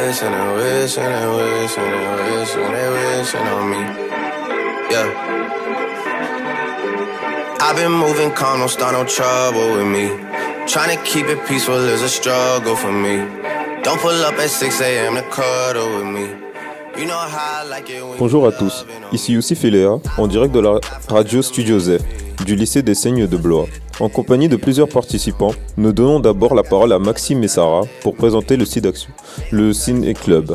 wishing and wishing and wishing and wishing and wishing on me. Yeah. I've been moving calm, don't start no trouble with me. Trying to keep it peaceful is a struggle for me. Don't pull up at 6 a.m. to cuddle with me. You know how I like it when Bonjour à tous, ici Youssif et Léa, en direct de la radio Studio Z, du lycée des Saignes de Blois. En compagnie de plusieurs participants, nous donnons d'abord la parole à Maxime et Sarah pour présenter le SIDAction, le Ciné Club.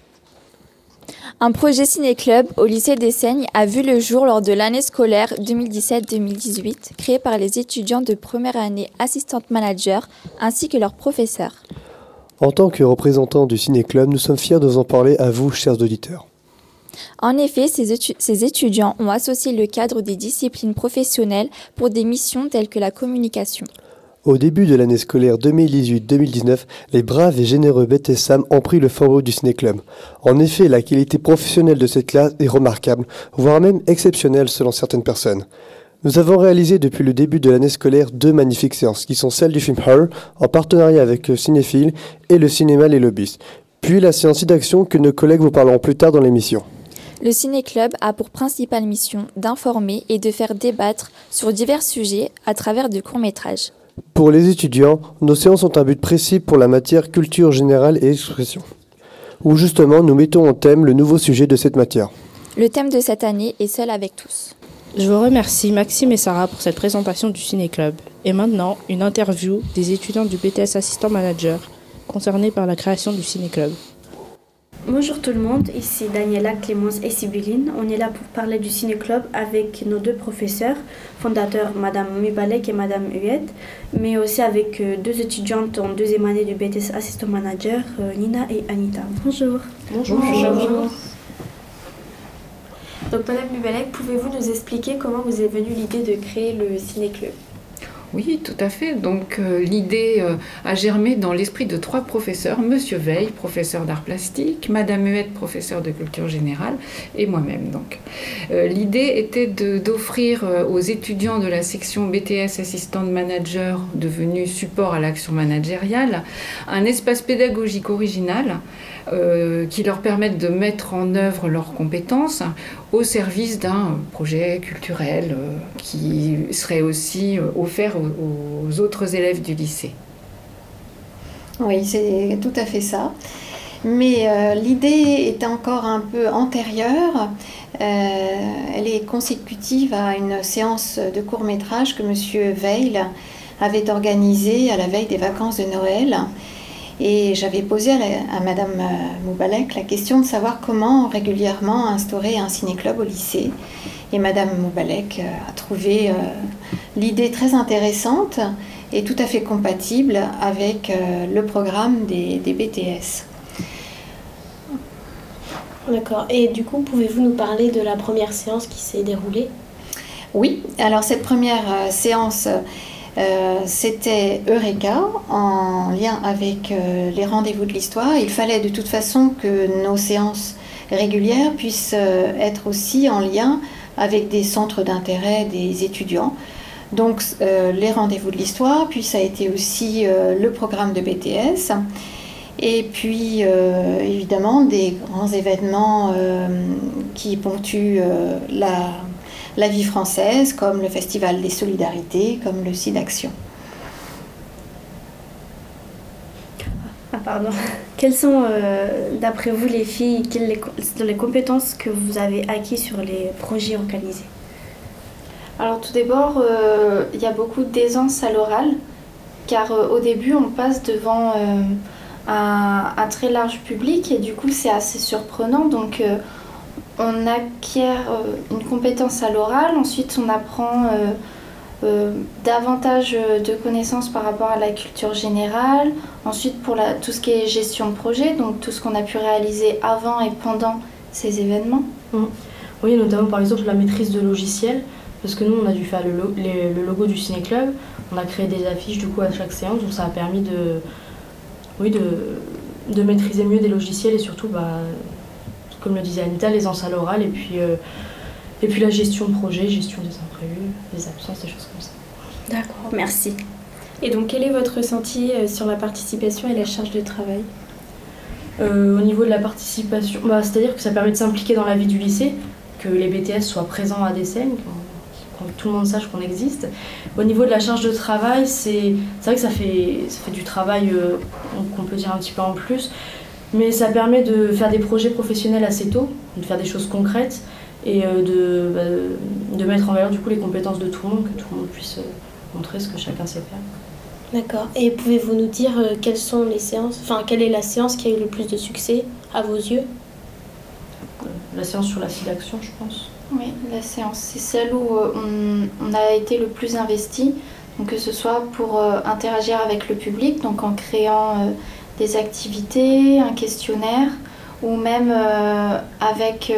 Un projet ciné-club au lycée des Saignes a vu le jour lors de l'année scolaire 2017-2018, créé par les étudiants de première année assistante manager ainsi que leurs professeurs. En tant que représentants du ciné-club, nous sommes fiers de vous en parler à vous, chers auditeurs. En effet, ces étudiants ont associé le cadre des disciplines professionnelles pour des missions telles que la communication. Au début de l'année scolaire 2018-2019, les braves et généreux BTSAM ont pris le flambeau du ciné-club. En effet, la qualité professionnelle de cette classe est remarquable, voire même exceptionnelle selon certaines personnes. Nous avons réalisé depuis le début de l'année scolaire 2 magnifiques séances, qui sont celles du film Her, en partenariat avec Cinéphile et le cinéma Les Lobbyistes, puis la séance d'action que nos collègues vous parleront plus tard dans l'émission. Le ciné-club a pour principale mission d'informer et de faire débattre sur divers sujets à travers de courts-métrages. Pour les étudiants, nos séances ont un but précis pour la matière culture générale et expression, où justement nous mettons en thème le nouveau sujet de cette matière. Le thème de cette année est Seul avec tous. Je vous remercie Maxime et Sarah pour cette présentation du Ciné-Club. Et maintenant, une interview des étudiants du BTS Assistant Manager concernés par la création du Ciné-Club. Bonjour tout le monde, ici Daniela, Clémence et Sibylline. On est là pour parler du Ciné-Club avec nos 2 professeurs, fondateurs Madame Mubalek et Madame Huet, mais aussi avec 2 étudiantes en 2e année du BTS Assistant Manager, Nina et Anita. Bonjour. Bonjour. Donc Madame Mubalek, pouvez-vous nous expliquer comment vous est venue l'idée de créer le Ciné-Club ? Oui, tout à fait. Donc l'idée a germé dans l'esprit de 3 professeurs, Monsieur Veil, professeur d'art plastique, Madame Huette, professeur de culture générale, et moi-même. Donc l'idée était d'offrir aux étudiants de la section BTS Assistant Manager, devenu support à l'action managériale, un espace pédagogique original qui leur permette de mettre en œuvre leurs compétences au service d'un projet culturel qui serait aussi offert aux autres élèves du lycée. Oui, c'est tout à fait ça. Mais l'idée est encore un peu antérieure. Elle est consécutive à une séance de court-métrage que M. Veil avait organisée à la veille des vacances de Noël. Et j'avais posé à Madame Moubalek la question de savoir comment régulièrement instaurer un ciné-club au lycée. Et Madame Moubalek a trouvé l'idée très intéressante et tout à fait compatible avec le programme des BTS. D'accord. Et du coup, pouvez-vous nous parler de la première séance qui s'est déroulée ? Oui, alors cette première séance... c'était Eureka en lien avec les rendez-vous de l'histoire. Il fallait de toute façon que nos séances régulières puissent être aussi en lien avec des centres d'intérêt des étudiants. Donc les rendez-vous de l'histoire, puis ça a été aussi le programme de BTS. Et puis évidemment des grands événements qui ponctuent la vie française, comme le Festival des Solidarités, comme le SIDAction. Pardon. Quelles sont, d'après vous, les filles, les compétences que vous avez acquises sur les projets organisés ? Alors tout d'abord, il y a beaucoup d'aisance à l'oral, car au début, on passe devant un très large public et du coup, c'est assez surprenant. Donc, on acquiert une compétence à l'oral, ensuite on apprend davantage de connaissances par rapport à la culture générale, ensuite pour tout ce qui est gestion de projet, donc tout ce qu'on a pu réaliser avant et pendant ces événements. Oui, notamment par exemple la maîtrise de logiciels, parce que nous on a dû faire le logo du Ciné-Club, on a créé des affiches du coup à chaque séance, donc ça a permis de maîtriser mieux des logiciels et surtout comme le disait Anita, l'aisance à l'oral et puis la gestion de projet, gestion des imprévus, des absences, des choses comme ça. D'accord, merci. Et donc quel est votre ressenti sur la participation et la charge de travail ? Au niveau de la participation, c'est-à-dire que ça permet de s'impliquer dans la vie du lycée, que les BTS soient présents à Desaigne, que tout le monde sache qu'on existe. Au niveau de la charge de travail, c'est vrai que ça fait du travail qu'on peut dire un petit peu en plus, mais ça permet de faire des projets professionnels assez tôt, de faire des choses concrètes et de mettre en valeur du coup les compétences de tout le monde, que tout le monde puisse montrer ce que chacun sait faire. D'accord. Et pouvez-vous nous dire quelles sont les séances, quelle est la séance qui a eu le plus de succès à vos yeux? La séance sur la SIDAction, je pense. Oui, la séance, c'est celle où on a été le plus investi, donc que ce soit pour interagir avec le public, donc en créant des activités, un questionnaire, ou même avec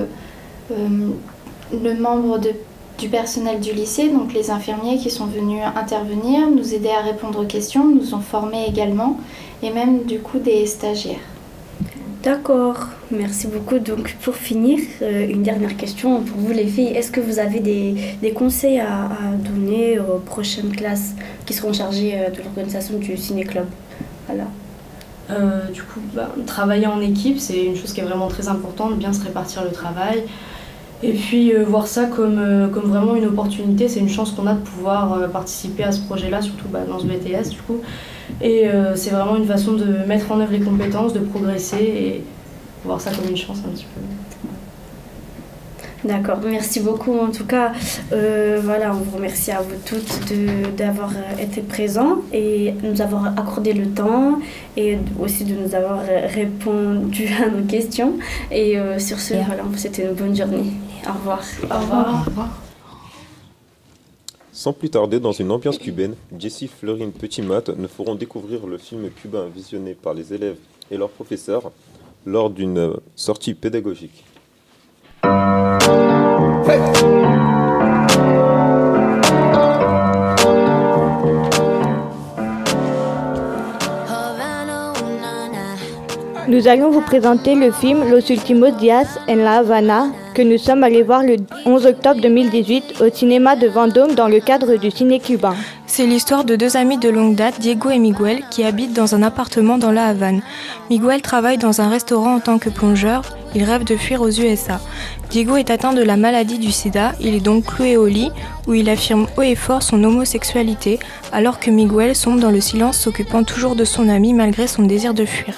le membre du personnel du lycée, donc les infirmiers qui sont venus intervenir, nous aider à répondre aux questions, nous ont formés également, et même du coup des stagiaires. D'accord, merci beaucoup. Donc pour finir, une dernière question pour vous les filles. Est-ce que vous avez des conseils à donner aux prochaines classes qui seront chargées de l'organisation du ciné-club? Voilà. Du coup, travailler en équipe, c'est une chose qui est vraiment très importante, bien se répartir le travail. Et puis voir ça comme vraiment une opportunité, c'est une chance qu'on a de pouvoir participer à ce projet-là, surtout dans ce BTS du coup. Et c'est vraiment une façon de mettre en œuvre les compétences, de progresser et voir ça comme une chance un petit peu. D'accord, merci beaucoup. En tout cas, voilà, on vous remercie à vous toutes d'avoir été présents et de nous avoir accordé le temps et aussi de nous avoir répondu à nos questions. Et sur ce, voilà, on vous souhaite une bonne journée. Au revoir. Au revoir. Au revoir. Sans plus tarder, dans une ambiance cubaine, Jessie, Florine, Petit Matt nous feront découvrir le film cubain visionné par les élèves et leurs professeurs lors d'une sortie pédagogique. Nous allons vous présenter le film Los Últimos Días en La Habana que nous sommes allés voir le 11 octobre 2018 au cinéma de Vendôme dans le cadre du ciné cubain. C'est l'histoire de deux amis de longue date, Diego et Miguel, qui habitent dans un appartement dans la Havane. Miguel travaille dans un restaurant en tant que plongeur, il rêve de fuir aux USA. Diego est atteint de la maladie du sida, il est donc cloué au lit, où il affirme haut et fort son homosexualité, alors que Miguel sombre dans le silence, s'occupant toujours de son ami malgré son désir de fuir.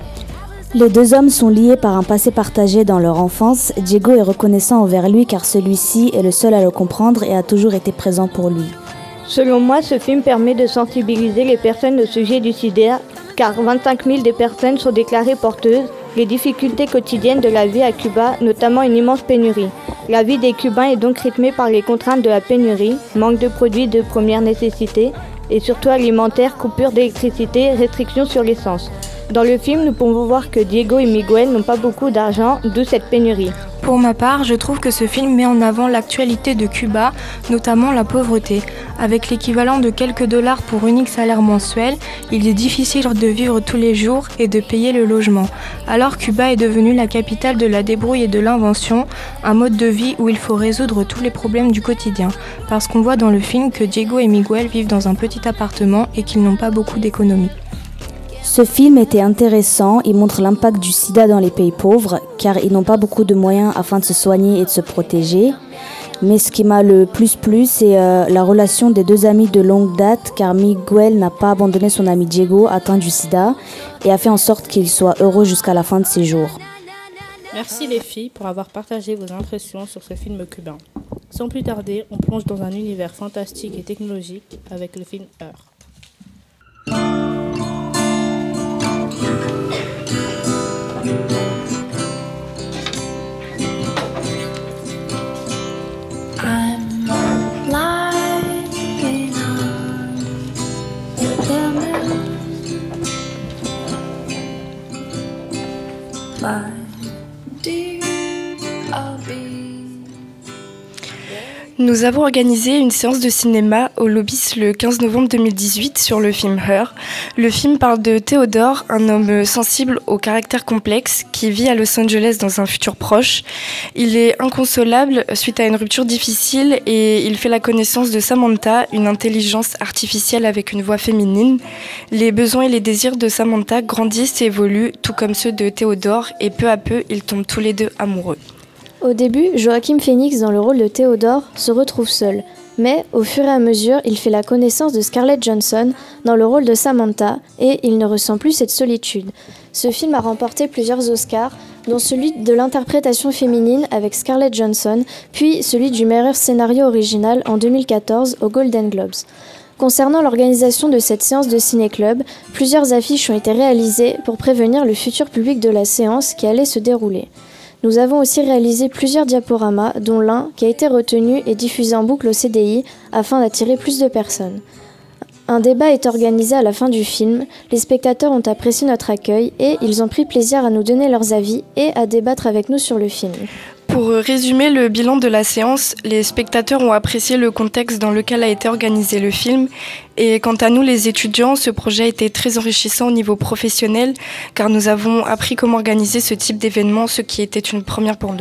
Les deux hommes sont liés par un passé partagé dans leur enfance. Diego est reconnaissant envers lui car celui-ci est le seul à le comprendre et a toujours été présent pour lui. Selon moi, ce film permet de sensibiliser les personnes au sujet du sida, car 25 000 des personnes sont déclarées porteuses, les difficultés quotidiennes de la vie à Cuba, notamment une immense pénurie. La vie des Cubains est donc rythmée par les contraintes de la pénurie, manque de produits de première nécessité, et surtout alimentaire, coupure d'électricité, restrictions sur l'essence. Dans le film, nous pouvons voir que Diego et Miguel n'ont pas beaucoup d'argent, d'où cette pénurie. Pour ma part, je trouve que ce film met en avant l'actualité de Cuba, notamment la pauvreté. Avec l'équivalent de quelques dollars pour unique salaire mensuel, il est difficile de vivre tous les jours et de payer le logement. Alors Cuba est devenue la capitale de la débrouille et de l'invention, un mode de vie où il faut résoudre tous les problèmes du quotidien. Parce qu'on voit dans le film que Diego et Miguel vivent dans un petit appartement et qu'ils n'ont pas beaucoup d'économies. Ce film était intéressant, il montre l'impact du sida dans les pays pauvres, car ils n'ont pas beaucoup de moyens afin de se soigner et de se protéger. Mais ce qui m'a le plus plu, c'est la relation des deux amis de longue date, car Miguel n'a pas abandonné son ami Diego, atteint du sida, et a fait en sorte qu'il soit heureux jusqu'à la fin de ses jours. Merci les filles pour avoir partagé vos impressions sur ce film cubain. Sans plus tarder, on plonge dans un univers fantastique et technologique avec le film Her. Nous avons organisé une séance de cinéma au Lobis le 15 novembre 2018 sur le film Her. Le film parle de Théodore, un homme sensible au caractère complexe qui vit à Los Angeles dans un futur proche. Il est inconsolable suite à une rupture difficile et il fait la connaissance de Samantha, une intelligence artificielle avec une voix féminine. Les besoins et les désirs de Samantha grandissent et évoluent, tout comme ceux de Théodore, et peu à peu, ils tombent tous les deux amoureux. Au début, Joaquin Phoenix, dans le rôle de Théodore, se retrouve seul. Mais, au fur et à mesure, il fait la connaissance de Scarlett Johansson dans le rôle de Samantha et il ne ressent plus cette solitude. Ce film a remporté plusieurs Oscars, dont celui de l'interprétation féminine avec Scarlett Johansson, puis celui du meilleur scénario original en 2014 aux Golden Globes. Concernant l'organisation de cette séance de ciné-club, plusieurs affiches ont été réalisées pour prévenir le futur public de la séance qui allait se dérouler. Nous avons aussi réalisé plusieurs diaporamas, dont l'un qui a été retenu et diffusé en boucle au CDI afin d'attirer plus de personnes. Un débat est organisé à la fin du film, les spectateurs ont apprécié notre accueil et ils ont pris plaisir à nous donner leurs avis et à débattre avec nous sur le film. Pour résumer le bilan de la séance, les spectateurs ont apprécié le contexte dans lequel a été organisé le film. Et quant à nous, les étudiants, ce projet a été très enrichissant au niveau professionnel, car nous avons appris comment organiser ce type d'événement, ce qui était une première pour nous.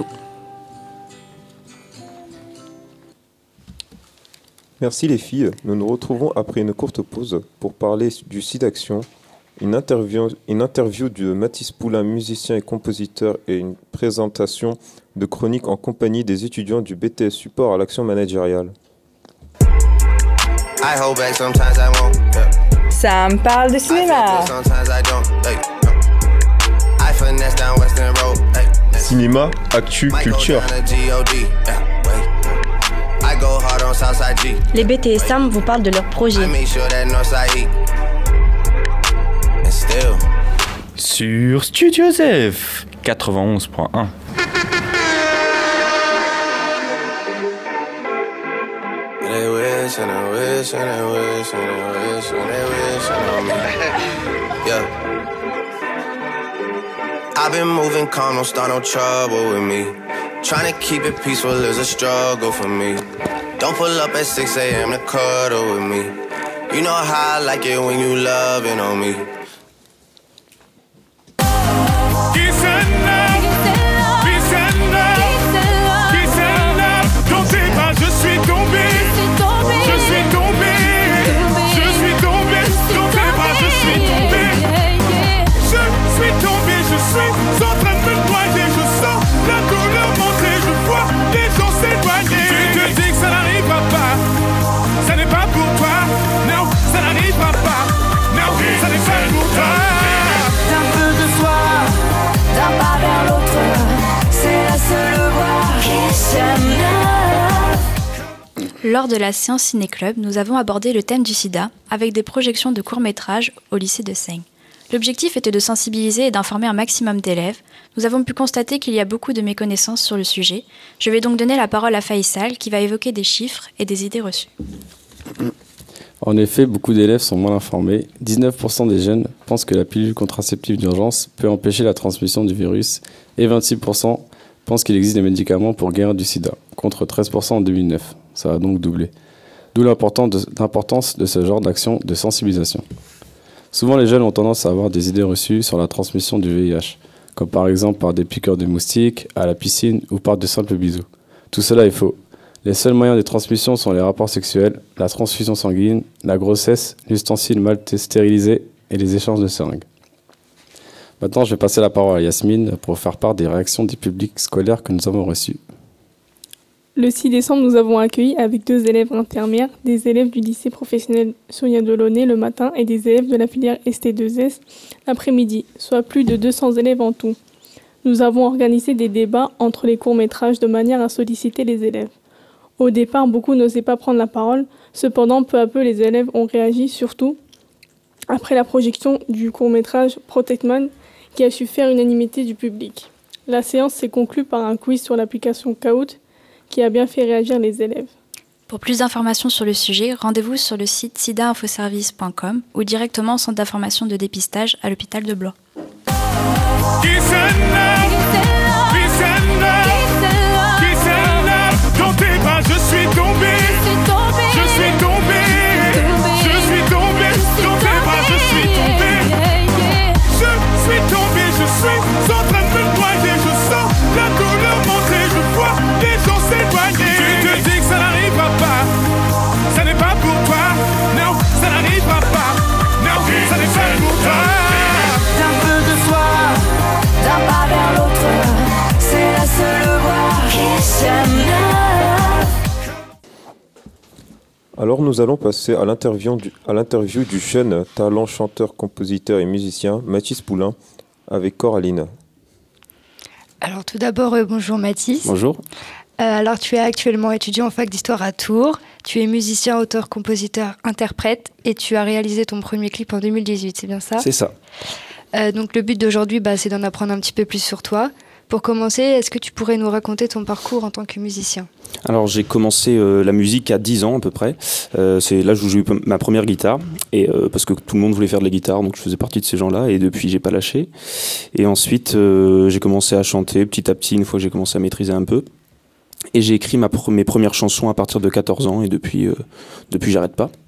Merci les filles, nous nous retrouvons après une courte pause pour parler du SIDAction, une interview de Mathis Poulain, musicien et compositeur, et une présentation de chroniques en compagnie des étudiants du BTS Support à l'action managériale. Ça me parle de cinéma. Cinéma, actu, culture. Les BTSM vous parlent de leurs projets. Sur Studio Zef 91.1. I've been moving calm, don't start no trouble with me. Trying to keep it peaceful is a struggle for me. Don't pull up at 6 a.m. to cuddle with me. You know how I like it when you loving on me. Lors de la séance Ciné-Club, nous avons abordé le thème du sida avec des projections de courts-métrages au lycée de Seigne. L'objectif était de sensibiliser et d'informer un maximum d'élèves. Nous avons pu constater qu'il y a beaucoup de méconnaissances sur le sujet. Je vais donc donner la parole à Faïsal qui va évoquer des chiffres et des idées reçues. En effet, beaucoup d'élèves sont mal informés. 19% des jeunes pensent que la pilule contraceptive d'urgence peut empêcher la transmission du virus et 26% pensent qu'il existe des médicaments pour guérir du sida, contre 13% en 2009. Ça a donc doublé. D'où l'importance de ce genre d'action de sensibilisation. Souvent, les jeunes ont tendance à avoir des idées reçues sur la transmission du VIH, comme par exemple par des piqûres de moustiques, à la piscine ou par de simples bisous. Tout cela est faux. Les seuls moyens de transmission sont les rapports sexuels, la transfusion sanguine, la grossesse, l'ustensile mal stérilisé et les échanges de seringues. Maintenant, je vais passer la parole à Yasmine pour faire part des réactions des publics scolaires que nous avons reçus. Le 6 décembre, nous avons accueilli avec 2 élèves intermédiaires, des élèves du lycée professionnel Sonia Delaunay le matin et des élèves de la filière ST2S l'après-midi, soit plus de 200 élèves en tout. Nous avons organisé des débats entre les courts-métrages de manière à solliciter les élèves. Au départ, beaucoup n'osaient pas prendre la parole, cependant, peu à peu, les élèves ont réagi, surtout après la projection du court-métrage Protect Man, qui a su faire unanimité du public. La séance s'est conclue par un quiz sur l'application Kahoot, qui a bien fait réagir les élèves. Pour plus d'informations sur le sujet, rendez-vous sur le site sidainfoservice.com ou directement au centre d'information de dépistage à l'hôpital de Blois. Dans tes bras, je suis tombé. Alors nous allons passer à l'interview du jeune talent chanteur, compositeur et musicien Mathis Poulain avec Coraline. Alors tout d'abord, bonjour Mathis. Bonjour. Alors tu es actuellement étudiant en fac d'histoire à Tours. Tu es musicien, auteur, compositeur, interprète et tu as réalisé ton premier clip en 2018, c'est bien ça ? C'est ça. Donc le but d'aujourd'hui, c'est d'en apprendre un petit peu plus sur toi. Pour commencer, est-ce que tu pourrais nous raconter ton parcours en tant que musicien ? Alors j'ai commencé la musique à 10 ans à peu près. C'est l'âge où j'ai eu ma première guitare. Et parce que tout le monde voulait faire de la guitare, donc je faisais partie de ces gens-là. Et depuis, j'ai pas lâché. Et ensuite, j'ai commencé à chanter petit à petit, une fois que j'ai commencé à maîtriser un peu. Et j'ai écrit mes premières chansons à partir de 14 ans. Et depuis j'arrête pas.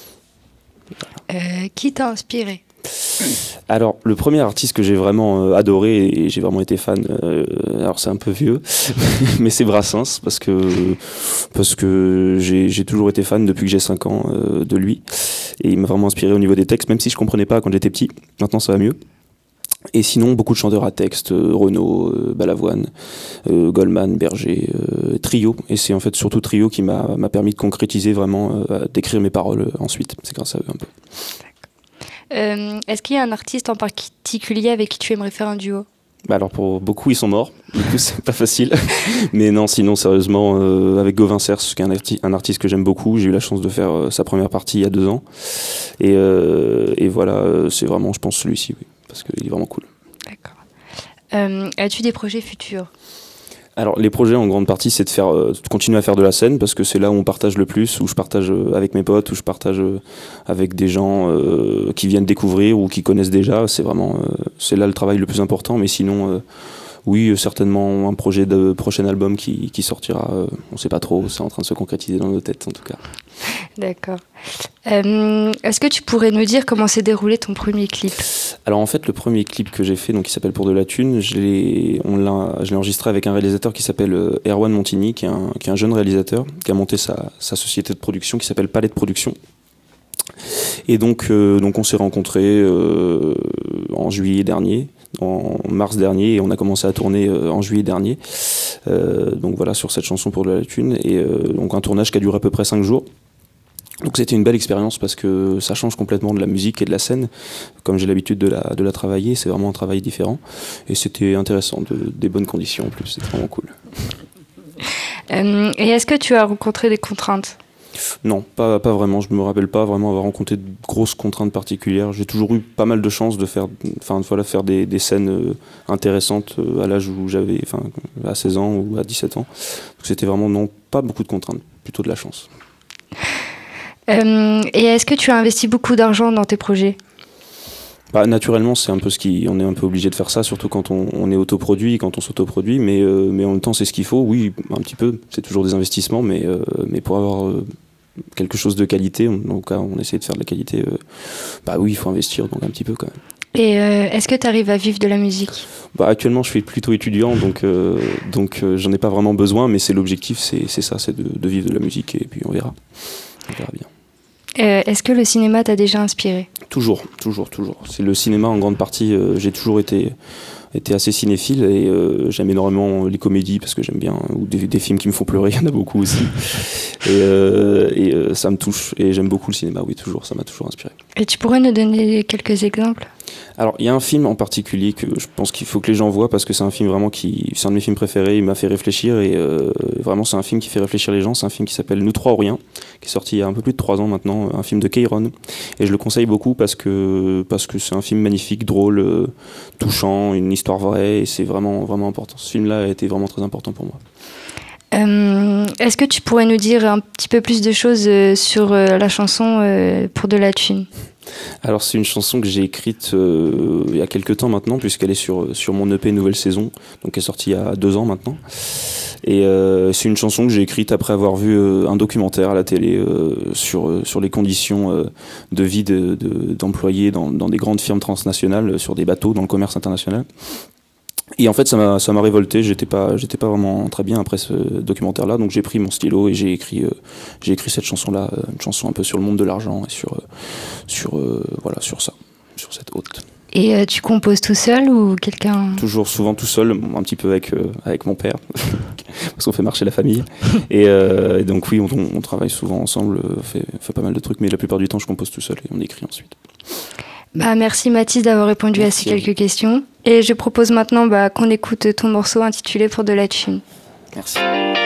Qui t'a inspiré ? Alors, le premier artiste que j'ai vraiment adoré et j'ai vraiment été fan, alors c'est un peu vieux, mais c'est Brassens, parce que j'ai toujours été fan depuis que j'ai 5 ans de lui. Et il m'a vraiment inspiré au niveau des textes, même si je comprenais pas quand j'étais petit. Maintenant, ça va mieux. Et sinon, beaucoup de chanteurs à texte, Renaud, Balavoine, Goldman, Berger, Trio. Et c'est en fait surtout Trio qui m'a permis de concrétiser vraiment, d'écrire mes paroles ensuite. C'est grâce à eux un peu. Est-ce qu'il y a un artiste en particulier avec qui tu aimerais faire un duo ? Alors pour beaucoup ils sont morts, du coup c'est pas facile. Mais non, sinon sérieusement, avec Gauvin Cers, qui est un artiste que j'aime beaucoup, j'ai eu la chance de faire sa première partie il y a 2 ans. Et voilà, c'est vraiment, je pense, celui-ci, oui, parce qu'il est vraiment cool. D'accord. As-tu des projets futurs ? Alors les projets en grande partie c'est de continuer à faire de la scène parce que c'est là où on partage le plus, où je partage avec mes potes, où je partage avec des gens qui viennent découvrir ou qui connaissent déjà. C'est vraiment c'est là le travail le plus important. Mais sinon oui, certainement un projet de prochain album qui sortira. On sait pas trop, c'est en train de se concrétiser dans nos têtes en tout cas. D'accord. Est-ce que tu pourrais nous dire comment s'est déroulé ton premier clip ? Alors en fait, le premier clip que j'ai fait, donc qui s'appelle Pour de la thune, je l'ai enregistré avec un réalisateur qui s'appelle Erwan Montigny, qui est un jeune réalisateur, qui a monté sa société de production qui s'appelle Palette Production. Et donc on s'est rencontrés en juillet dernier, en mars dernier, et on a commencé à tourner en juillet dernier. Donc voilà, sur cette chanson Pour de la thune, et donc un tournage qui a duré à peu près 5 jours. Donc c'était une belle expérience parce que ça change complètement de la musique et de la scène. Comme j'ai l'habitude de la travailler, c'est vraiment un travail différent. Et c'était intéressant, des bonnes conditions en plus, c'était vraiment cool. Et est-ce que tu as rencontré des contraintes ? Non, pas vraiment. Je me rappelle pas vraiment avoir rencontré de grosses contraintes particulières. J'ai toujours eu pas mal de chance de faire des scènes intéressantes à l'âge où j'avais, à 16 ans ou à 17 ans. Donc c'était vraiment pas beaucoup de contraintes, plutôt de la chance. Et est-ce que tu as investi beaucoup d'argent dans tes projets ? Naturellement, c'est un peu on est un peu obligé de faire ça, surtout quand on est autoproduit, quand on s'autoproduit, mais en même temps, c'est ce qu'il faut. Oui, un petit peu. C'est toujours des investissements, mais pour avoir quelque chose de qualité, en tout cas, on essaie de faire de la qualité. Oui, il faut investir, donc un petit peu quand même. Et est-ce que tu arrives à vivre de la musique ? Actuellement, je suis plutôt étudiant, donc j'en ai pas vraiment besoin, mais c'est l'objectif, c'est ça, c'est de vivre de la musique, et puis on verra bien. Est-ce que le cinéma t'a déjà inspiré ? Toujours. C'est le cinéma en grande partie. J'ai toujours été assez cinéphile et j'aime énormément les comédies parce que j'aime bien, ou des films qui me font pleurer, il y en a beaucoup aussi. Et ça me touche et j'aime beaucoup le cinéma, oui, toujours, ça m'a toujours inspiré. Et tu pourrais nous donner quelques exemples ? Alors, il y a un film en particulier que je pense qu'il faut que les gens voient parce que c'est un film vraiment c'est un de mes films préférés, il m'a fait réfléchir et vraiment c'est un film qui fait réfléchir les gens. C'est un film qui s'appelle Nous trois ou rien, qui est sorti il y a un peu plus de 3 ans maintenant, un film de Keiron, et je le conseille beaucoup parce que c'est un film magnifique, drôle, touchant, une histoire vraie, et c'est vraiment, vraiment important. Ce film-là a été vraiment très important pour moi. Est-ce que tu pourrais nous dire un petit peu plus de choses sur la chanson Pour de la thune ? Alors c'est une chanson que j'ai écrite il y a quelques temps maintenant, puisqu'elle est sur mon EP Nouvelle Saison, donc qui est sortie il y a 2 ans maintenant. Et c'est une chanson que j'ai écrite après avoir vu un documentaire à la télé sur les conditions de vie d'employés dans des grandes firmes transnationales, sur des bateaux dans le commerce international. Et en fait, ça m'a révolté. J'étais pas vraiment très bien après ce documentaire-là, donc j'ai pris mon stylo et j'ai écrit cette chanson-là, une chanson un peu sur le monde de l'argent et sur ça, sur cette hôte. Et tu composes tout seul ou quelqu'un ? Toujours, souvent tout seul, un petit peu avec mon père, parce qu'on fait marcher la famille. Et donc oui, on travaille souvent ensemble, fait pas mal de trucs, mais la plupart du temps, je compose tout seul et on écrit ensuite. Merci Mathis d'avoir répondu à ces quelques questions. Et je propose maintenant qu'on écoute ton morceau intitulé Pour de la thune. Merci.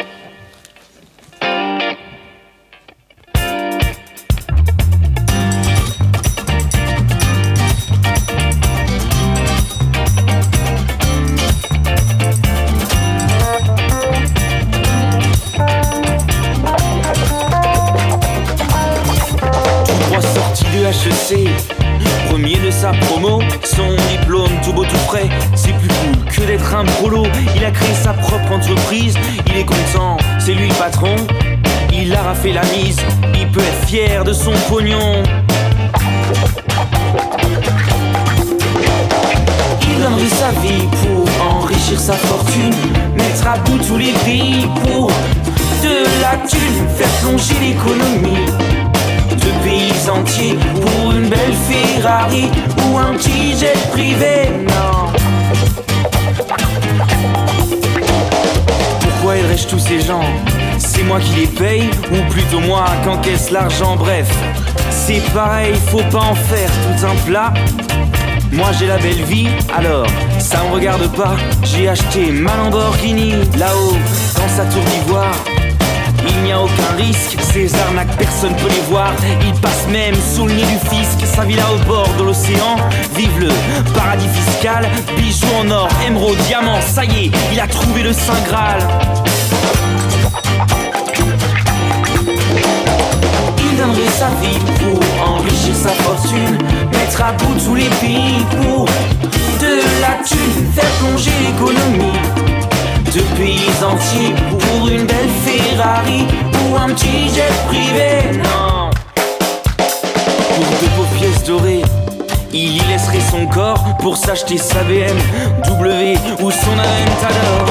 HEC, premier de sa promo, son diplôme tout beau tout frais, c'est plus cool que d'être un prolo. Il a créé sa propre entreprise, il est content, c'est lui le patron. Il a raflé la mise, il peut être fier de son pognon. Il donnerait sa vie pour enrichir sa fortune, mettre à bout tous les pays pour de la thune, faire plonger l'économie de pays entiers pour une belle Ferrari ou un petit jet privé. Non. Pourquoi aiderais-je tous ces gens? C'est moi qui les paye ou plutôt moi qu'encaisse l'argent? Bref, c'est pareil, faut pas en faire tout un plat. Moi j'ai la belle vie, alors ça me regarde pas. J'ai acheté ma Lamborghini là-haut dans sa tour d'ivoire. Il n'y a aucun risque, ces arnaques personne peut les voir. Ils passent même sous le nez du fisc. Sa villa au bord de l'océan, vive le paradis fiscal. Bijoux en or, émeraude, diamant, ça y est, il a trouvé le Saint Graal. Il donnerait sa vie pour enrichir sa fortune, mettre à bout tous les pays pour de la thune, faire plonger l'économie de pays entiers pour une belle Ferrari ou un petit jet privé. Non. Pour de beaux pièces dorées, il y laisserait son corps pour s'acheter sa BMW ou son Aventador.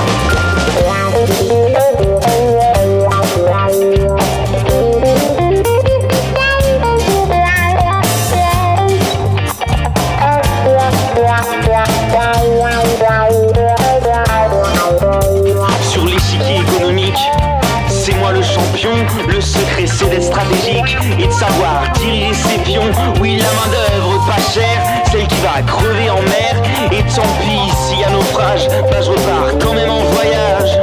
Sur l'échiquier économique, c'est moi le champion. Le secret c'est d'être stratégique et de savoir diriger ses pions. Oui, la main d'œuvre pas chère, celle qui va crever en mer. Et tant pis s'il y a naufrage, je repars quand même en voyage.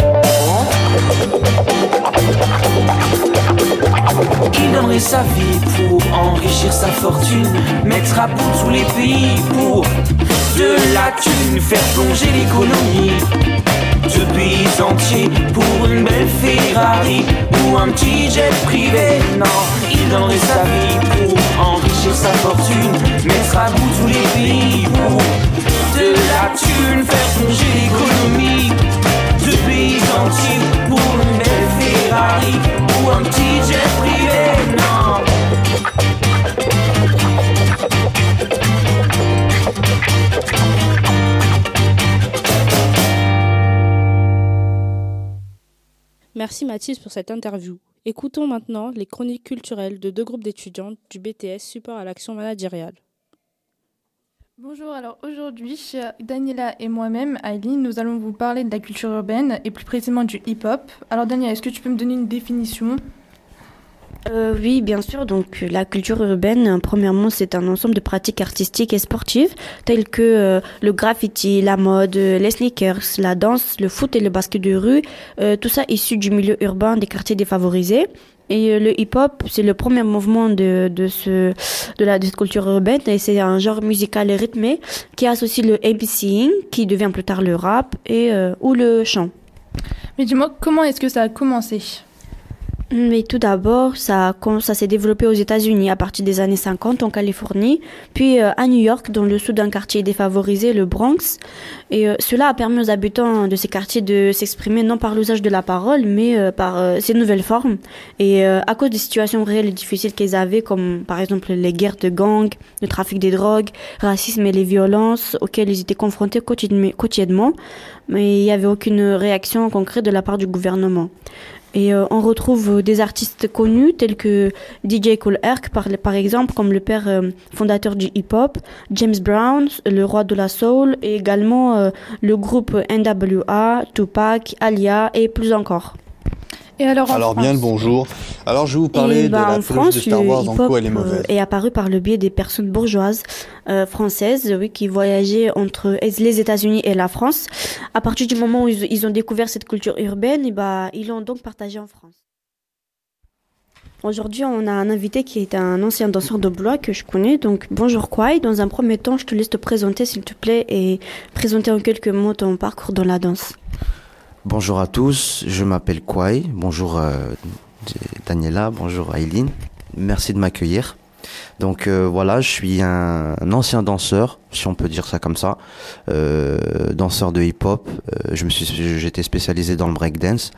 Il donnerait sa vie pour enrichir sa fortune, mettre à bout tous les pays pour de la thune, faire plonger l'économie de pays entiers pour une belle Ferrari ou un petit jet privé. Non, il donnerait sa vie pour enrichir sa fortune, mettre à bout tous les pays pour de la thune, faire plonger l'économie de pays entiers pour une belle Ferrari ou un petit jet privé. Non. Merci Mathis pour cette interview. Écoutons maintenant les chroniques culturelles de deux groupes d'étudiantes du BTS Support à l'action managériale. Bonjour, alors aujourd'hui, Daniela et moi-même, Aileen, nous allons vous parler de la culture urbaine et plus précisément du hip-hop. Alors Daniela, est-ce que tu peux me donner une définition ? Oui, bien sûr. Donc, la culture urbaine, premièrement, c'est un ensemble de pratiques artistiques et sportives telles que le graffiti, la mode, les sneakers, la danse, le foot et le basket de rue. Tout ça issu du milieu urbain des quartiers défavorisés. Et le hip-hop, c'est le premier mouvement de cette culture urbaine et c'est un genre musical rythmé qui associe le MCing, qui devient plus tard le rap, ou le chant. Mais dis-moi, comment est-ce que ça a commencé ? Mais tout d'abord, ça s'est développé aux États-Unis à partir des années 50 en Californie, puis à New York, dans le sud d'un quartier défavorisé, le Bronx. Et cela a permis aux habitants de ces quartiers de s'exprimer non par l'usage de la parole, mais par ces nouvelles formes. Et à cause des situations réelles et difficiles qu'ils avaient, comme par exemple les guerres de gangs, le trafic des drogues, le racisme et les violences auxquelles ils étaient confrontés quotidiennement, mais il n'y avait aucune réaction concrète de la part du gouvernement. Et on retrouve des artistes connus tels que DJ Kool Herc, par exemple, comme le père fondateur du hip-hop, James Brown, le roi de la soul, et également le groupe NWA, Tupac, Alia et plus encore. Et alors bien le bonjour. Alors je vais vous parler de la trilogie de Star Wars, en quoi elle est mauvaise. Est apparu par le biais des personnes bourgeoises françaises, qui voyageaient entre les États-Unis et la France. À partir du moment où ils ont découvert cette culture urbaine, ils l'ont donc partagée en France. Aujourd'hui, on a un invité qui est un ancien danseur de Blois que je connais. Donc bonjour Kwai. Dans un premier temps, je te laisse te présenter s'il te plaît et présenter en quelques mots ton parcours dans la danse. Bonjour à tous, je m'appelle Kwai. Bonjour Daniela, bonjour Aileen. Merci de m'accueillir. Donc voilà, je suis un ancien danseur, si on peut dire ça comme ça, danseur de hip-hop. J'étais spécialisé dans le breakdance.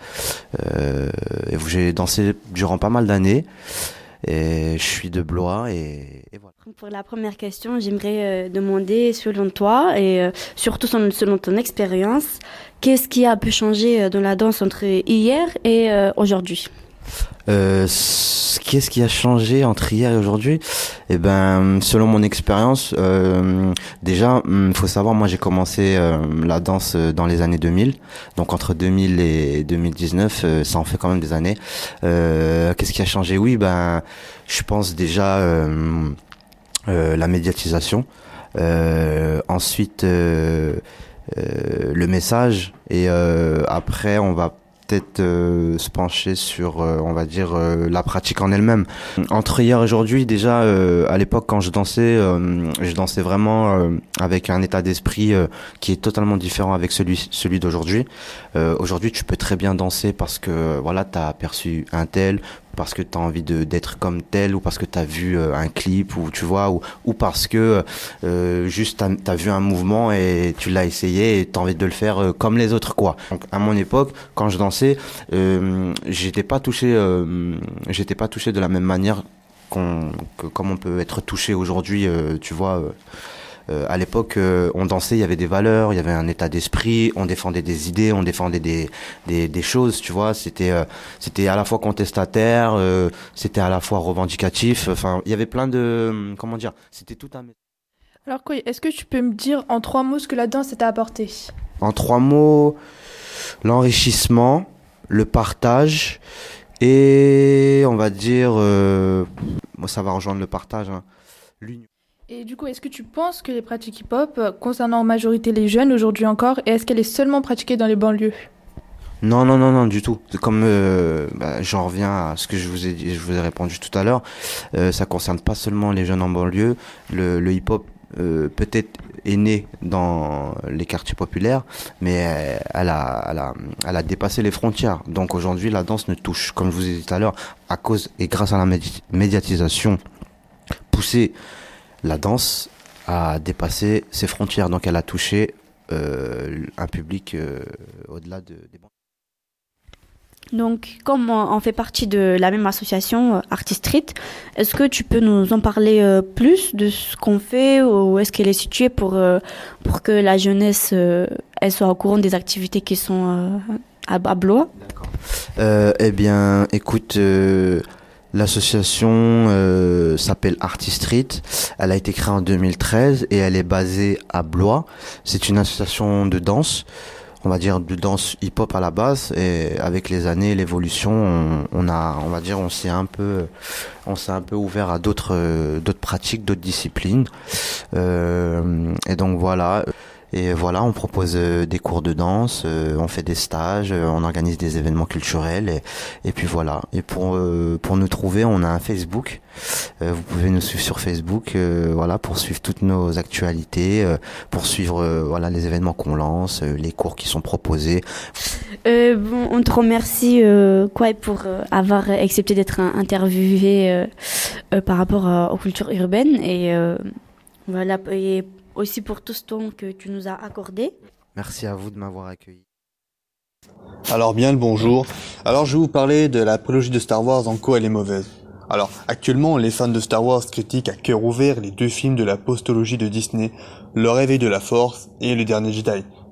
Et j'ai dansé durant pas mal d'années. Et je suis de Blois et voilà. Pour la première question, j'aimerais demander, selon toi et surtout selon ton expérience, qu'est-ce qui a pu changer dans la danse entre hier et aujourd'hui ? Qu'est-ce qui a changé entre hier et aujourd'hui ? Eh ben, selon mon expérience, déjà, faut savoir, moi j'ai commencé la danse dans les années 2000, donc entre 2000 et 2019, ça en fait quand même des années. Qu'est-ce qui a changé ? Oui, ben, je pense déjà la médiatisation, ensuite le message, et après on va peut-être se pencher sur, on va dire, la pratique en elle-même. Entre hier et aujourd'hui, déjà, à l'époque, quand je dansais vraiment avec un état d'esprit qui est totalement différent avec celui d'aujourd'hui. Aujourd'hui, tu peux très bien danser parce que, voilà, t'as aperçu un tel, parce que tu as envie d'être comme tel, ou parce que tu as vu un clip, ou tu vois, ou parce que juste tu as vu un mouvement et tu l'as essayé et tu as envie de le faire comme les autres, quoi. Donc à mon époque, quand je dansais, j'étais pas touché de la même manière que comme on peut être touché aujourd'hui, tu vois. À l'époque, on dansait, il y avait des valeurs, il y avait un état d'esprit, on défendait des idées, on défendait des choses, tu vois. C'était à la fois contestataire, c'était à la fois revendicatif. Enfin, il y avait plein de, comment dire, c'était tout un. Alors quoi, est-ce que tu peux me dire en 3 mots ce que la danse t'a apporté ? En 3 mots, l'enrichissement, le partage et on va dire, moi ça va rejoindre le partage, hein, l'union. Et du coup, est-ce que tu penses que les pratiques hip-hop concernant en majorité les jeunes aujourd'hui encore, et est-ce qu'elle est seulement pratiquée dans les banlieues ? Non, du tout. Comme j'en reviens à ce que je vous ai répondu tout à l'heure, ça concerne pas seulement les jeunes en banlieue. Le hip-hop peut-être est né dans les quartiers populaires, mais elle a dépassé les frontières. Donc aujourd'hui, la danse ne touche, comme je vous ai dit tout à l'heure, à cause et grâce à la médiatisation poussée. La danse a dépassé ses frontières, donc elle a touché un public au-delà des bancs. Donc, comme on fait partie de la même association, Artist Street, est-ce que tu peux nous en parler plus de ce qu'on fait, ou est-ce qu'elle est située pour que la jeunesse elle soit au courant des activités qui sont à Blois ? D'accord. Eh bien, écoute... L'association s'appelle Artist Street. Elle a été créée en 2013 et elle est basée à Blois. C'est une association de danse, on va dire de danse hip-hop à la base. Et avec les années, l'évolution, on s'est un peu ouvert à d'autres pratiques, d'autres disciplines. Et donc voilà. Et voilà, on propose des cours de danse, on fait des stages, on organise des événements culturels et puis voilà. Et pour nous trouver, on a un Facebook. Vous pouvez nous suivre sur Facebook, voilà, pour suivre toutes nos actualités, pour suivre voilà les événements qu'on lance, les cours qui sont proposés. Bon, on te remercie Kwai pour avoir accepté d'être interviewé par rapport aux cultures urbaines et voilà, et aussi pour tout ce temps que tu nous as accordé. Merci à vous de m'avoir accueilli. Alors bien le bonjour. Alors je vais vous parler de la prélogie de Star Wars, en quoi elle est mauvaise. Alors actuellement, les fans de Star Wars critiquent à cœur ouvert les 2 films de la postologie de Disney, Le Réveil de la Force et Le Dernier Jedi.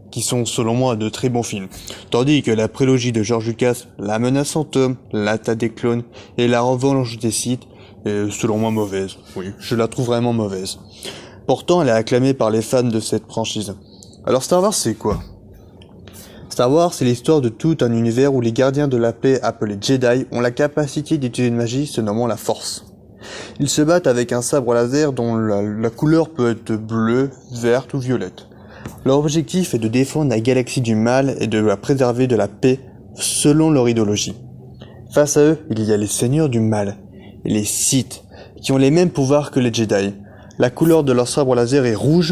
qui sont selon moi de très bons films. Tandis que la prélogie de George Lucas, La menace fantôme, L'attaque des clones et La revanche des Sith est selon moi mauvaise. Oui, je la trouve vraiment mauvaise. Pourtant, elle est acclamée par les fans de cette franchise. Alors Star Wars, c'est quoi ? Star Wars, c'est l'histoire de tout un univers où les gardiens de la paix appelés Jedi ont la capacité d'utiliser une magie se nommant la Force. Ils se battent avec un sabre laser dont la couleur peut être bleue, verte ou violette. Leur objectif est de défendre la galaxie du mal et de la préserver de la paix selon leur idéologie. Face à eux, il y a les seigneurs du mal, les Sith, qui ont les mêmes pouvoirs que les Jedi. La couleur de leur sabre laser est rouge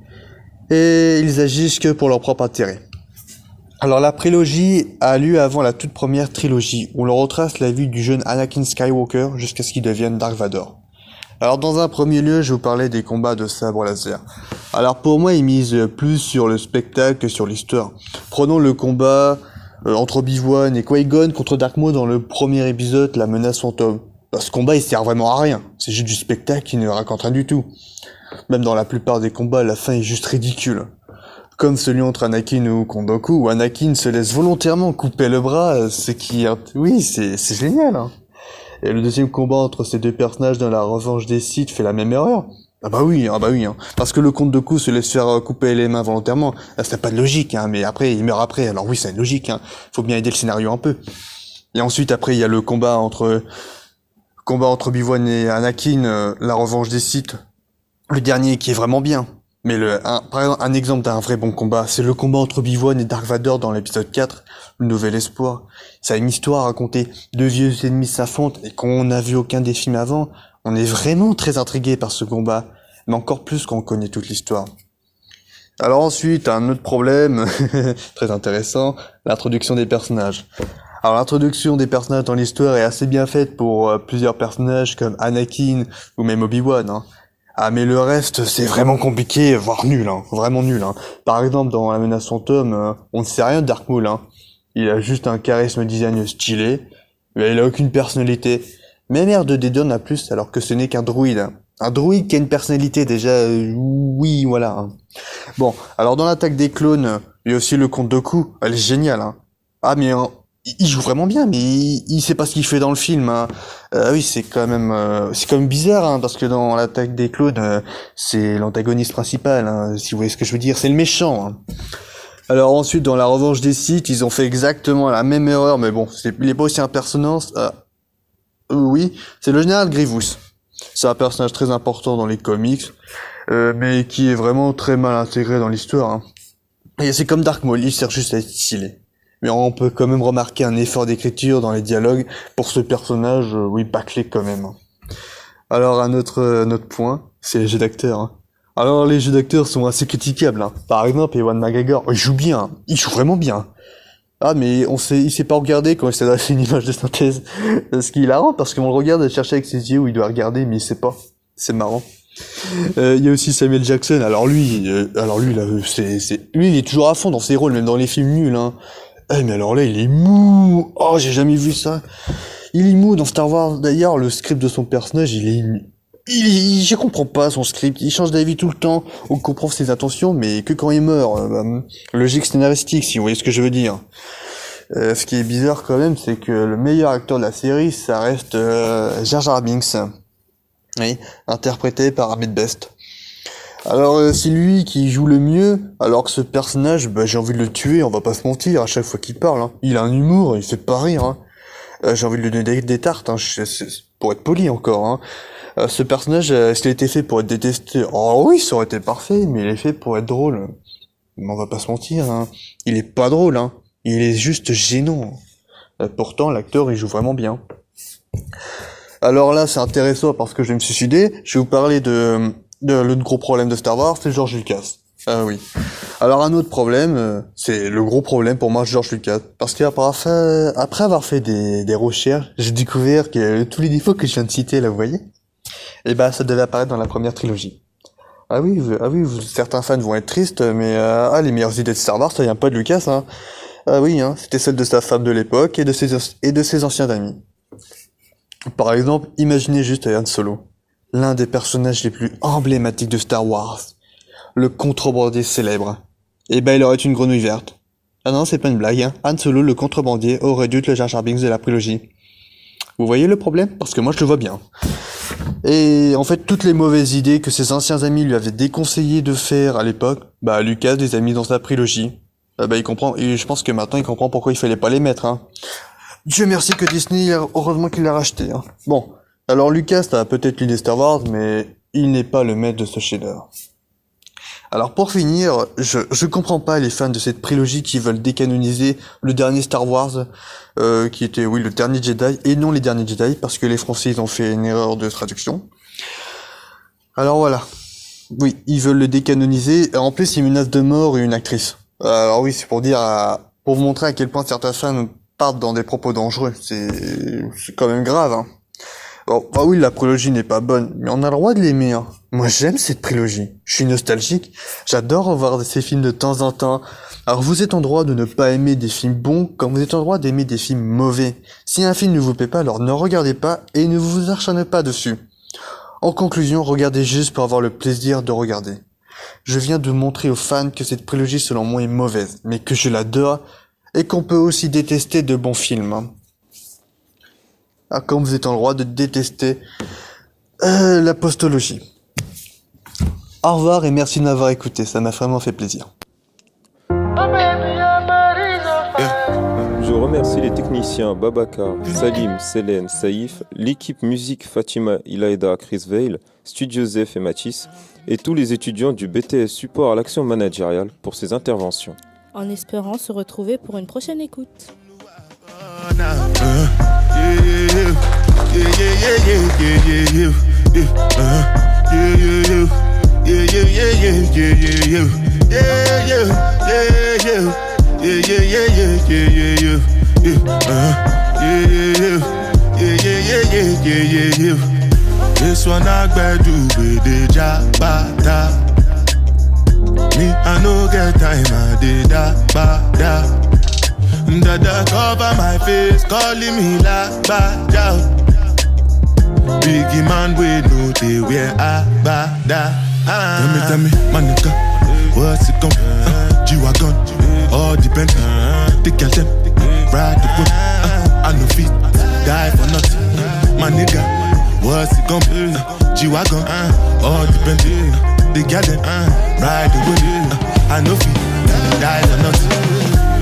et ils agissent que pour leur propre intérêt. Alors la prélogie a lieu avant la toute première trilogie, où l'on retrace la vie du jeune Anakin Skywalker jusqu'à ce qu'il devienne Dark Vador. Alors dans un premier lieu, je vous parlais des combats de sabre laser. Alors pour moi, ils misent plus sur le spectacle que sur l'histoire. Prenons le combat entre Obi-Wan et Qui-Gon contre Dark Maul dans le premier épisode, La menace fantôme. Ce combat, il sert vraiment à rien. C'est juste du spectacle qui ne raconte rien du tout. Même dans la plupart des combats, la fin est juste ridicule. Comme celui entre Anakin ou Kondoku, où Anakin se laisse volontairement couper le bras, ce qui... Oui, c'est génial, hein. Et le deuxième combat entre ces deux personnages dans La revanche des Sith fait la même erreur. Ah bah oui, hein. Parce que le Kondoku se laisse faire couper les mains volontairement. C'est pas de logique, hein, mais après, il meurt après. Alors oui, c'est logique, hein. Faut bien aider le scénario un peu. Et ensuite, après, il y a le combat entre Obi-Wan et Anakin, La revanche des Sith. Le dernier qui est vraiment bien. Mais par exemple, un exemple d'un vrai bon combat, c'est le combat entre Obi-Wan et Dark Vador dans l'épisode 4, Le Nouvel Espoir. Ça a une histoire à raconter. Deux vieux ennemis s'affrontent et qu'on n'a vu aucun des films avant, on est vraiment très intrigué par ce combat, mais encore plus quand on connaît toute l'histoire. Alors ensuite, un autre problème, très intéressant, l'introduction des personnages. Alors l'introduction des personnages dans l'histoire est assez bien faite pour plusieurs personnages comme Anakin ou même Obi-Wan, hein. Ah mais le reste, c'est vraiment compliqué, voire nul, hein, vraiment nul, hein. Par exemple, dans La menace fantôme, on ne sait rien de Dark Maul, hein. Il a juste un charisme design stylé, mais il a aucune personnalité. Même R2D2 en a plus, alors que ce n'est qu'un droïde, hein. Un droïde qui a une personnalité déjà, oui, voilà, hein. Bon, alors dans L'attaque des clones, il y a aussi le Kondoku, elle est géniale, hein. Ah mais il joue vraiment bien, mais il sait pas ce qu'il fait dans le film, hein. Oui, c'est quand même bizarre, hein, parce que dans L'attaque des clones, c'est l'antagoniste principal, hein, si vous voyez ce que je veux dire, c'est le méchant, hein. Alors ensuite, dans La revanche des Sith, ils ont fait exactement la même erreur, mais bon, il est pas aussi impersonnant. Oui, c'est le général Grievous. C'est un personnage très important dans les comics, mais qui est vraiment très mal intégré dans l'histoire, hein. Et c'est comme Dark Maul, il sert juste à être stylé. Mais on peut quand même remarquer un effort d'écriture dans les dialogues pour ce personnage, oui, bâclé quand même. Alors un autre point, c'est les jeux d'acteurs, hein. Alors les jeux d'acteurs sont assez critiquables, hein. Par exemple, Ewan McGregor, il joue bien, hein. Il joue vraiment bien. Ah mais il sait pas regarder quand il s'adresse à une image de synthèse. Ce qui est hilarant, parce qu'on le regarde chercher avec ses yeux où il doit regarder, mais il sait pas. C'est marrant. Il y a aussi Samuel Jackson. Alors lui là, lui, il est toujours à fond dans ses rôles, même dans les films nuls, hein. Mais alors là, il est mou. Oh, j'ai jamais vu ça. Il est mou dans Star Wars. D'ailleurs, le script de son personnage, je comprends pas son script. Il change d'avis tout le temps. On comprend ses intentions, mais que quand il meurt. Logique scénaristique, si vous voyez ce que je veux dire. Ce qui est bizarre quand même, c'est que le meilleur acteur de la série, ça reste Jar Jar Binks. Oui, interprété par Ahmed Best. Alors c'est lui qui joue le mieux, alors que ce personnage, j'ai envie de le tuer, on va pas se mentir, à chaque fois qu'il parle, hein. Il a un humour, il fait pas rire, hein. J'ai envie de lui donner des tartes, hein, pour être poli encore, hein. Ce personnage, est-ce qu'il a été fait pour être détesté? Oh oui, ça aurait été parfait, mais il est fait pour être drôle. Mais on va pas se mentir, hein. Il est pas drôle, hein. Il est juste gênant. Pourtant, l'acteur, il joue vraiment bien. Alors là, c'est intéressant parce que je vais me suicider. Je vais vous parler le gros problème de Star Wars, c'est George Lucas. Ah oui. Alors un autre problème, c'est le gros problème pour moi, George Lucas. Parce qu'après avoir fait des recherches, j'ai découvert que tous les défauts que je viens de citer, là, vous voyez, ça devait apparaître dans la première trilogie. Ah oui, certains fans vont être tristes, mais les meilleures idées de Star Wars, ça vient pas de Lucas, hein. Ah oui, hein, c'était celle de sa femme de l'époque et de ses anciens amis. Par exemple, imaginez juste Han Solo, l'un des personnages les plus emblématiques de Star Wars, le contrebandier célèbre. Eh ben, il aurait été une grenouille verte. Ah non, c'est pas une blague, hein. Han Solo, le contrebandier, aurait dû être le Jar Jar Binks de la prélogie. Vous voyez le problème? Parce que moi, je le vois bien. Et en fait, toutes les mauvaises idées que ses anciens amis lui avaient déconseillé de faire à l'époque, bah, Lucas les a mis dans sa prélogie. Bah, il comprend, et je pense que maintenant, il comprend pourquoi il fallait pas les mettre, hein. Dieu merci que Disney, heureusement qu'il l'a racheté, hein. Bon. Alors, Lucas a peut-être lu des Star Wars, mais il n'est pas le maître de ce chef-d'œuvre. Alors pour finir, je comprends pas les fans de cette prélogie qui veulent décanoniser le dernier Star Wars, qui était le dernier Jedi et non les derniers Jedi, parce que les Français ils ont fait une erreur de traduction. Alors voilà, oui, ils veulent le décanoniser. En plus ils menacent de mort une actrice. Alors oui, c'est pour vous montrer à quel point certains fans partent dans des propos dangereux. C'est quand même grave, hein. Bon, bah oui, la prélogie n'est pas bonne, mais on a le droit de l'aimer, hein. Moi, j'aime cette prélogie. Je suis nostalgique. J'adore revoir ces films de temps en temps. Alors, vous êtes en droit de ne pas aimer des films bons, comme vous êtes en droit d'aimer des films mauvais. Si un film ne vous plaît pas, alors ne regardez pas et ne vous acharnez pas dessus. En conclusion, regardez juste pour avoir le plaisir de regarder. Je viens de montrer aux fans que cette prélogie, selon moi, est mauvaise, mais que je l'adore et qu'on peut aussi détester de bons films, hein. Ah, comme vous êtes en droit de détester la postologie. Au revoir et merci de m'avoir écouté, ça m'a vraiment fait plaisir. Je remercie les techniciens Babacar, Salim, Selene, Saïf, l'équipe musique Fatima, Ilaïda, Chris Veil, Studio Zef et Mathis, et tous les étudiants du BTS Support à l'action managériale pour ces interventions. En espérant se retrouver pour une prochaine écoute. This one I do with the jabata. Me I no get time I did da. Dada cover my face, calling me like bada. Biggie man we know they wear abada. Tell me, my nigga, what's it gon' G-Wagon, all the Bentley, the girl them, ride the whip. I no fit, die for nothing. My nigga, what's it gon' G-Wagon, all the Bentley, the girl them, ride the whip. I no fit, die for nothing.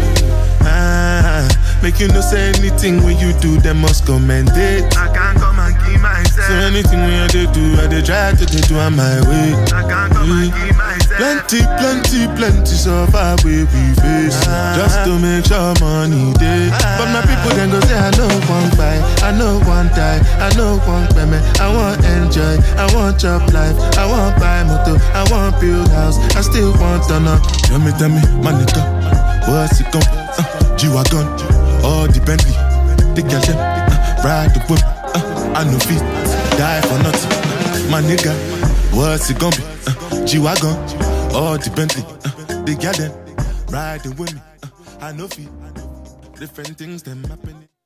Make you no say anything when you do, they must commend it. I can't come and keep myself. So anything when I do, I try to do on my way. I can't come and keep myself. Plenty so far we face. Just to make sure money day. But my people then go say I know one buy, I know one die, I know one payment. I want enjoy, I want job life, I want buy motor, I want build house, I still want to know. Tell me, my nigga, what's it gon' G-Wagon, all the Bentley, the girl them, ride the whip, I no fit, die for nothing. My nigga, what's it gon' be? G-Wagon, all the Bentley, the girl them, ride the whip, I no fit, different things them happening.